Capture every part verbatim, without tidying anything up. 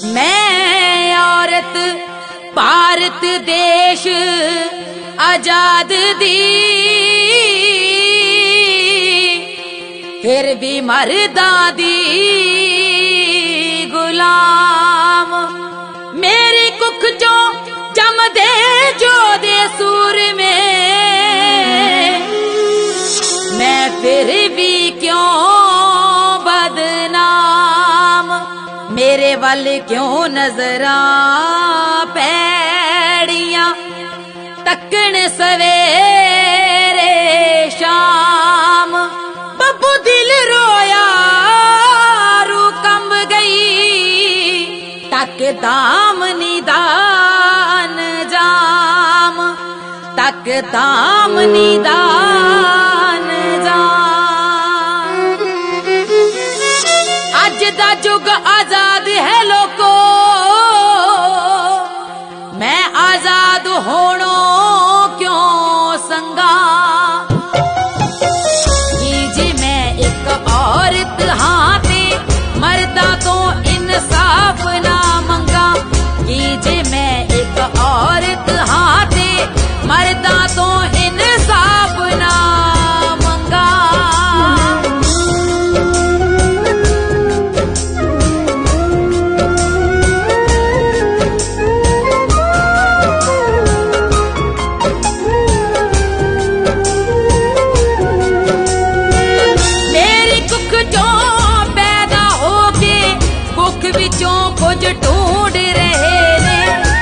मैं औरत भारत देश आजाद दी, फिर भी मर्दा दी गुलाम। मेरी कुख चो जम दे जो दे सूर में, मैं फिर भी क्यों बदनाम। मेरे वाल क्यों नजरा पैड़ियां तकन सवेरे शाम। बब्बू दिल रोया रू कंब गई, तक दाम निदान जाम, तक दाम निदान जाम। अज दा जुग आजाद है लोको, मैं आजाद होनो क्यों संगा। कीजे मैं एक औरत हाँ ते मर्दा तो इंसाफ ना मंगा। कीजे मैं एक औरत हाँ ते मर्दा तो इंसाफ ना मंगा। मेरी कुख चो पैदा होके कुख विचों कुछ ढूंढ रहे ने।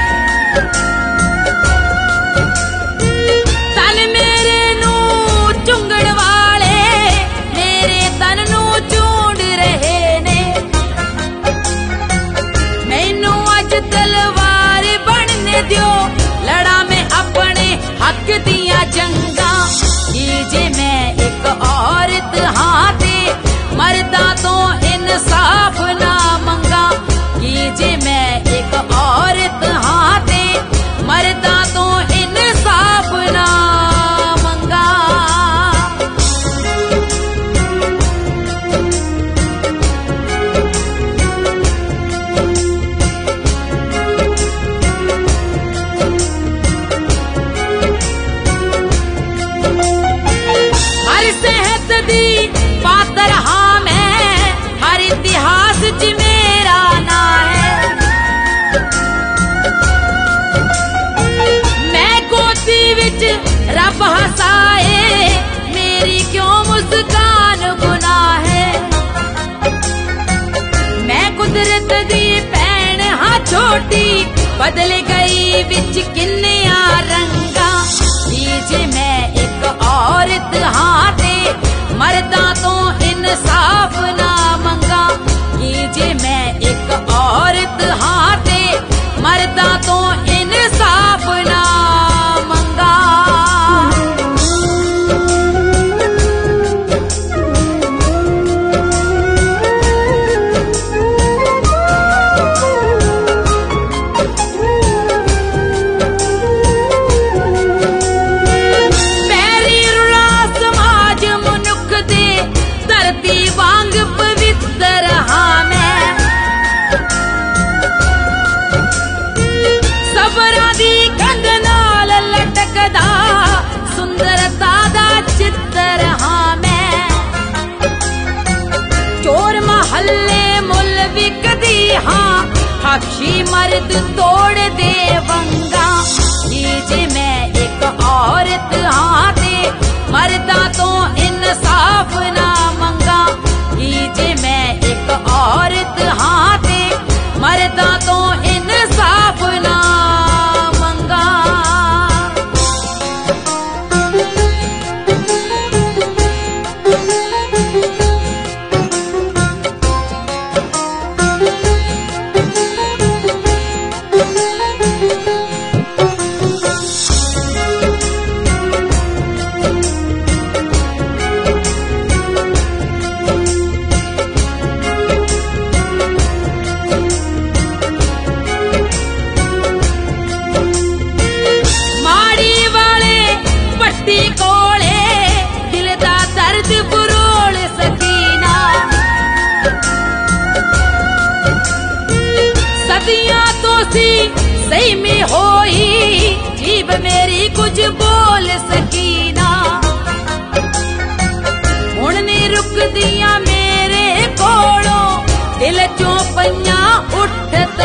तन मेरे नू चुंगड़ वाले मेरे तन नू चूंड रहे ने। मैनू अज तलवार बनने दियो, लड़ा मैं अपने हक दिया जंगा। कीजे मैं एक औरत हाँ ते मर्दा तो इंसाफ ना मंगा। कीजे मैं एक औरत हाँ ते मर्दा तो इंसाफ ना मंगा। हर सेहत दी पातर हाँ मैं, हर इतिहास च मेरा ना है। मैं गोदी विच रब हसाए, मेरी क्यों मुस्कान गुनाह है। मैं कुदरत दी भैन हाँ छोटी, बदल गई विच किन्निया रंगा। कीजे मैं एक औरत हाँ ते मर्दा तो इंसाफ ना मंगा। कीजे मैं एक औरत हाँ ते मर्दा तो इंसाफ ना मंगा। पैरी रुला समाज मनुख दे, धरती वांग पवित्र हाँ मैं। सबरा दी कंध नाल लटकदा, सुंदरता दा चित्र हाँ मैं। चोर महल्ले मुल विकदी हाँ, हक्षी मर्द तोड़ दे वंगा। कीजे मैं एक औरत हाँ ते मर्दा तो इंसाफ ना मंगा। कीजे मैं एक औरत हाँ ते मर्दा तो इंसाफ ना मंगा। सी सही में होई जीव मेरी कुछ बोल सकी ना। हुण नी रुक दिया मेरे कोलों दिल चों पईयां उठ